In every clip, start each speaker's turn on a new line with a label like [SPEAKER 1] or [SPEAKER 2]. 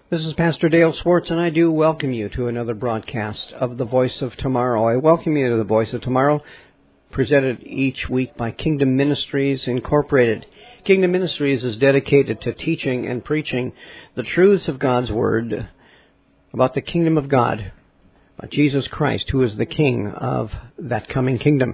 [SPEAKER 1] This is Pastor Dale Swartz, and I do welcome you to another broadcast of The Voice of Tomorrow. I welcome you to The Voice of Tomorrow, presented each week by Kingdom Ministries Incorporated. Kingdom Ministries is dedicated to teaching and preaching the truths of God's Word about the kingdom of God, about Jesus Christ, who is the King of that coming kingdom.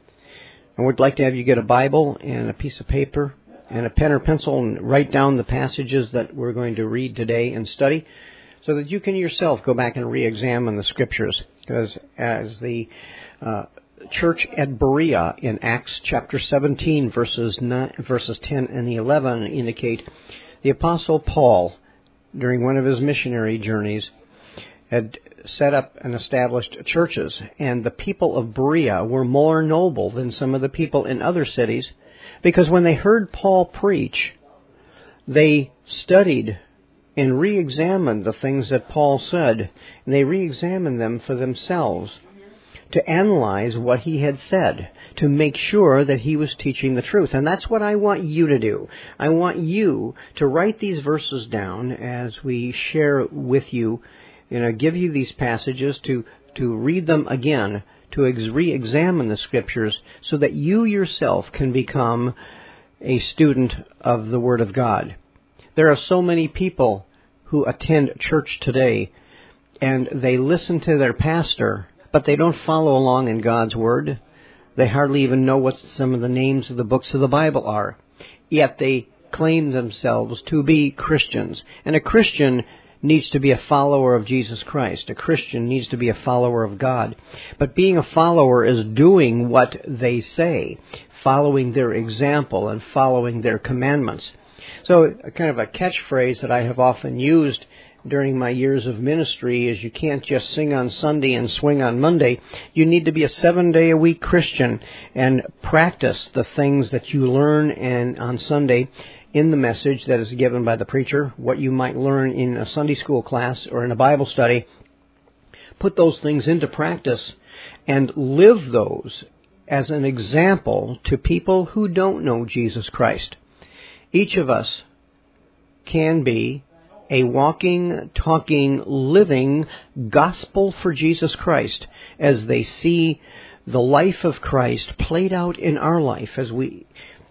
[SPEAKER 1] I would like to have you get a Bible and a piece of paper and a pen or pencil and write down the passages that we're going to read today and study so that you can yourself go back and re-examine the Scriptures. Because as the church at Berea in Acts chapter 17, verses 10 and 11 indicate, the Apostle Paul, during one of his missionary journeys, had set up and established churches, and the people of Berea were more noble than some of the people in other cities, because when they heard Paul preach, they studied and re-examined the things that Paul said, and they re-examined them for themselves to analyze what he had said, to make sure that he was teaching the truth. And that's what I want you to do. I want you to write these verses down as we share with you, give you these passages to read them again, to re-examine the Scriptures so that you yourself can become a student of the Word of God. There are so many people who attend church today and they listen to their pastor, but they don't follow along in God's Word. They hardly even know what some of the names of the books of the Bible are. Yet they claim themselves to be Christians. And a Christian needs to be a follower of Jesus Christ. A Christian needs to be a follower of God. But being a follower is doing what they say, following their example and following their commandments. So kind of a catchphrase that I have often used during my years of ministry is, you can't just sing on Sunday and swing on Monday. You need to be a 7-day-a-week Christian and practice the things that you learn on Sunday in the message that is given by the preacher, what you might learn in a Sunday school class or in a Bible study. Put those things into practice and live those as an example to people who don't know Jesus Christ. Each of us can be a walking, talking, living gospel for Jesus Christ as they see the life of Christ played out in our life as we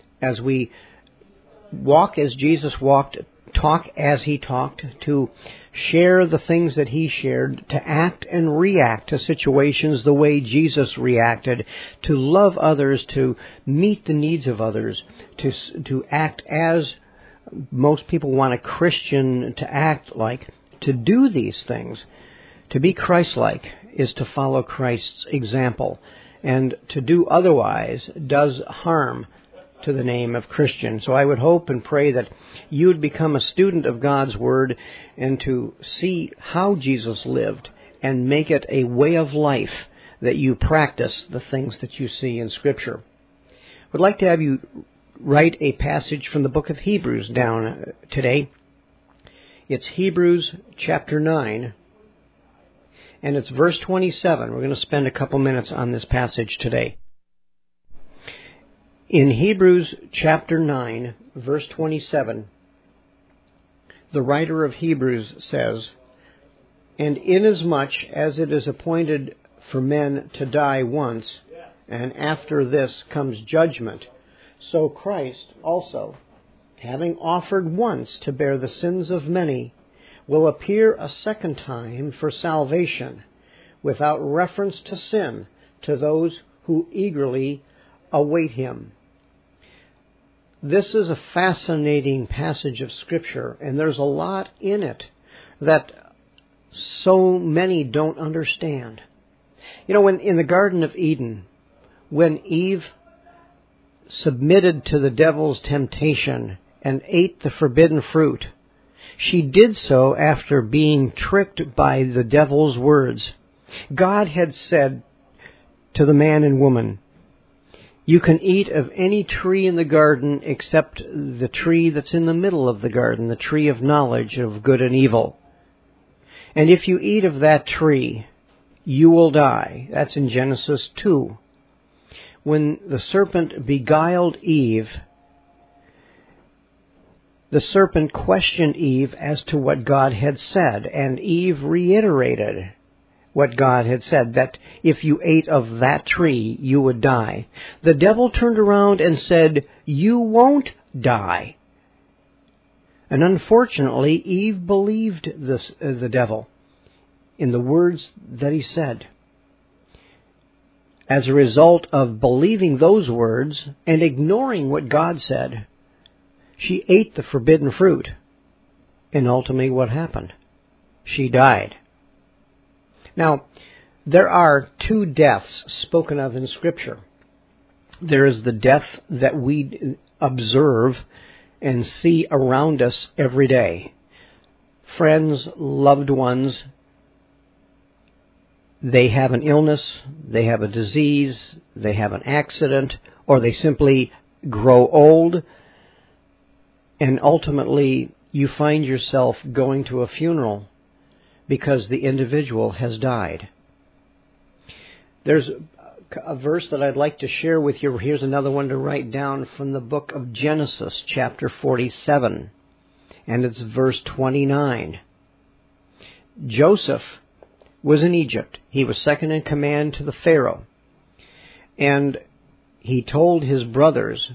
[SPEAKER 1] walk as Jesus walked, talk as He talked, to share the things that He shared, to act and react to situations the way Jesus reacted, to love others, to meet the needs of others, to act as most people want a Christian to act like. To do these things, to be Christ-like, is to follow Christ's example. And to do otherwise does harm to the name of Christian. So I would hope and pray that you would become a student of God's Word and to see how Jesus lived and make it a way of life that you practice the things that you see in Scripture. I would like to have you write a passage from the book of Hebrews down today. It's Hebrews chapter 9, and it's verse 27. We're going to spend a couple minutes on this passage today. In Hebrews chapter 9, verse 27, the writer of Hebrews says, "And inasmuch as it is appointed for men to die once, and after this comes judgment, so Christ also, having offered once to bear the sins of many, will appear a second time for salvation, without reference to sin, to those who eagerly await Him." This is a fascinating passage of Scripture, and there's a lot in it that so many don't understand. When in the Garden of Eden, when Eve submitted to the devil's temptation and ate the forbidden fruit, she did so after being tricked by the devil's words. God had said to the man and woman, "You can eat of any tree in the garden except the tree that's in the middle of the garden, the tree of knowledge of good and evil. And if you eat of that tree, you will die." That's in Genesis 2. When the serpent beguiled Eve, The serpent questioned Eve as to what God had said, and Eve reiterated what God had said, that if you ate of that tree, you would die. The devil turned around and said, you won't die. And unfortunately, Eve believed the devil in the words that he said. As a result of believing those words and ignoring what God said, she ate the forbidden fruit. And ultimately what happened? She died. Now, there are two deaths spoken of in Scripture. There is the death that we observe and see around us every day. Friends, loved ones, they have an illness, they have a disease, they have an accident, or they simply grow old, and ultimately you find yourself going to a funeral because the individual has died. There's a verse that I'd like to share with you. Here's another one to write down from the book of Genesis, chapter 47, and it's verse 29. Joseph was in Egypt. He was second in command to the Pharaoh, and he told his brothers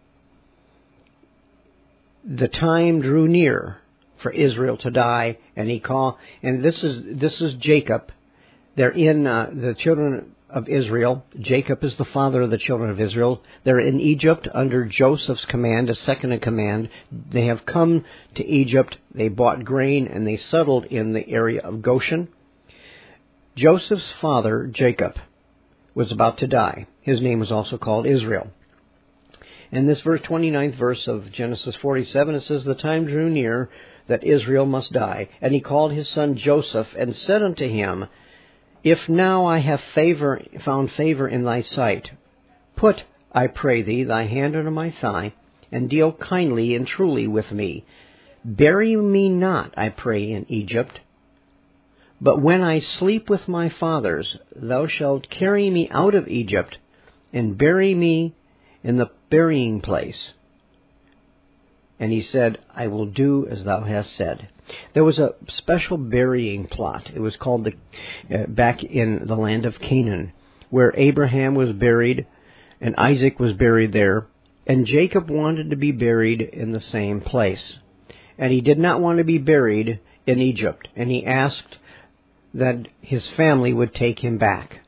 [SPEAKER 1] the time drew near for Israel to die, and this is Jacob. They're in the children of Israel. Jacob is the father of the children of Israel. They're in Egypt under Joseph's command, as second in command. They have come to Egypt. They bought grain, and they settled in the area of Goshen. Joseph's father, Jacob, was about to die. His name was also called Israel. In this 29th verse of Genesis 47, it says, the time drew near that Israel must die. And he called his son Joseph, and said unto him, if now I have found favor in thy sight, put, I pray thee, thy hand under my thigh, and deal kindly and truly with me. Bury me not, I pray, in Egypt. But when I sleep with my fathers, thou shalt carry me out of Egypt, and bury me in the burying place. And he said, I will do as thou hast said. There was a special burying plot. It was called back in the land of Canaan, where Abraham was buried, and Isaac was buried there, and Jacob wanted to be buried in the same place. And he did not want to be buried in Egypt, and he asked that his family would take him back.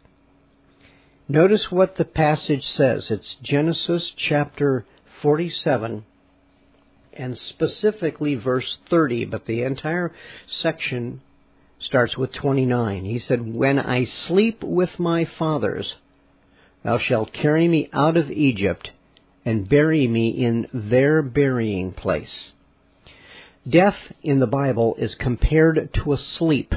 [SPEAKER 1] Notice what the passage says. It's Genesis chapter 47, and specifically verse 30, but the entire section starts with 29. He said, when I sleep with my fathers, thou shalt carry me out of Egypt, and bury me in their burying place. Death in the Bible is compared to a sleep.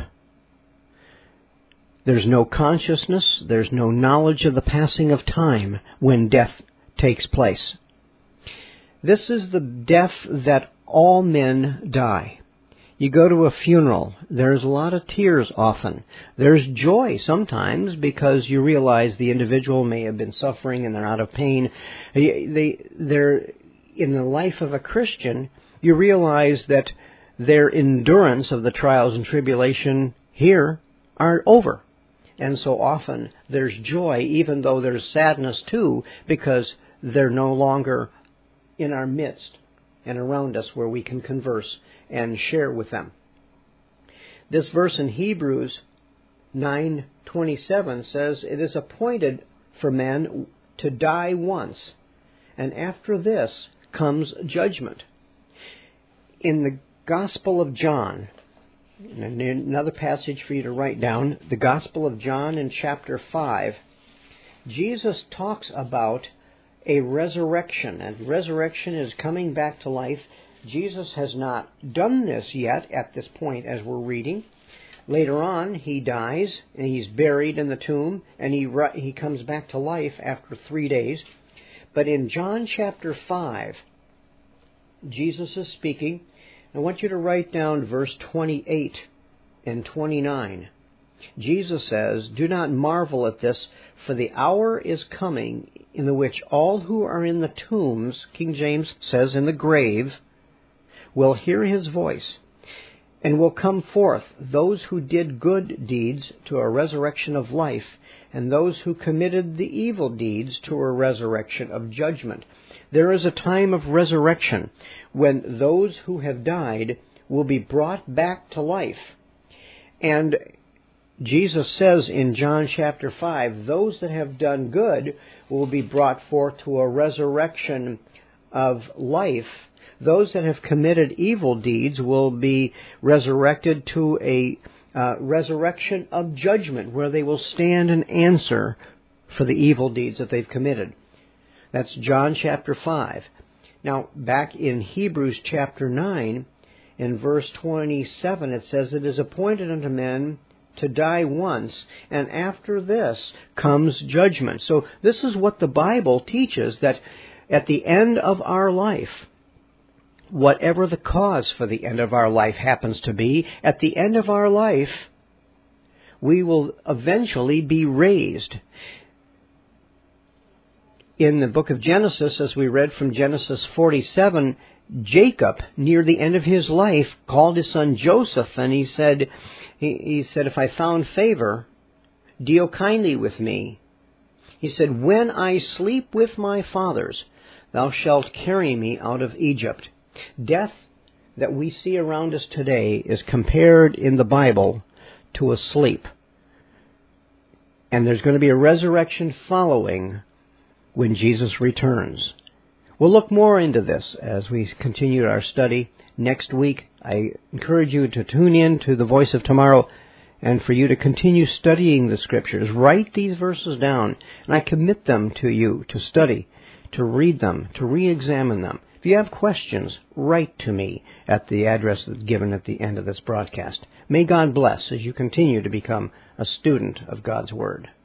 [SPEAKER 1] There's no consciousness, there's no knowledge of the passing of time when death takes place. This is the death that all men die. You go to a funeral, there's a lot of tears often. There's joy sometimes because you realize the individual may have been suffering and they're out of pain. They're in the life of a Christian, you realize that their endurance of the trials and tribulation here are over. And so often there's joy, even though there's sadness too, because they're no longer in our midst and around us where we can converse and share with them. This verse in Hebrews 9:27 says, it is appointed for men to die once, and after this comes judgment. In the Gospel of John, and another passage for you to write down, the Gospel of John in chapter 5, Jesus talks about a resurrection, and resurrection is coming back to life. Jesus has not done this yet at this point as we're reading. Later on, he dies, and he's buried in the tomb, and he comes back to life after 3 days. But in John chapter 5, Jesus is speaking. I want you to write down verse 28 and 29. Jesus says, do not marvel at this, for the hour is coming in the which all who are in the tombs, King James says in the grave, will hear his voice, and will come forth, those who did good deeds to a resurrection of life, and those who committed the evil deeds to a resurrection of judgment. There is a time of resurrection when those who have died will be brought back to life. And Jesus says in John chapter 5, those that have done good will be brought forth to a resurrection of life. Those that have committed evil deeds will be resurrected to a resurrection of judgment, where they will stand and answer for the evil deeds that they've committed. That's John chapter 5. Now, back in Hebrews chapter 9, in verse 27, it says, "It is appointed unto men to die once, and after this comes judgment." So this is what the Bible teaches, that at the end of our life, whatever the cause for the end of our life happens to be, at the end of our life, we will eventually be raised. In the book of Genesis, as we read from Genesis 47, Jacob, near the end of his life, called his son Joseph, and he said, "If I found favor, deal kindly with me." He said, "When I sleep with my fathers, thou shalt carry me out of Egypt." Death that we see around us today is compared in the Bible to a sleep. And there's going to be a resurrection following when Jesus returns. We'll look more into this as we continue our study next week. I encourage you to tune in to the Voice of Tomorrow and for you to continue studying the Scriptures. Write these verses down, and I commit them to you to study, to read them, to re-examine them. If you have questions, write to me at the address that's given at the end of this broadcast. May God bless as you continue to become a student of God's Word.